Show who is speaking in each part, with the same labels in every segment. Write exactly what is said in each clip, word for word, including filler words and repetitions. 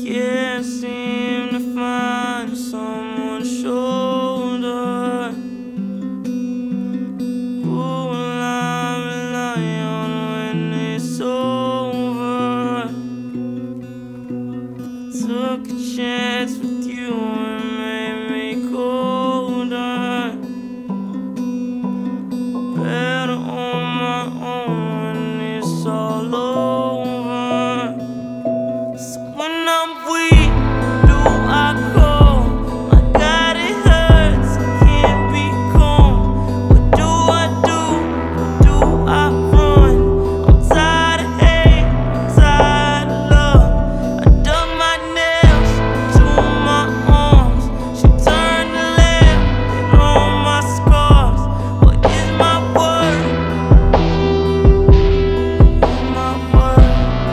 Speaker 1: can't seem to find someone's shoulder. Who will I rely on when it's over? Took a chance with you and made me colder. Better on my own when it's all over. So when I'm weak, do I call? My God, it hurts, I can't be calm. What do I do? What do I run? I'm tired of hate, I'm tired of love. I dug my nails to my arms. She turned the lamp and all my scars. What is my word? What is my word?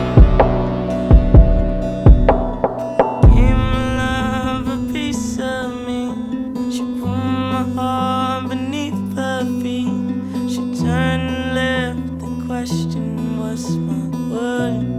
Speaker 1: Gave my love a piece of me. She put my heart beneath her feet. She turned and left. The question was my word.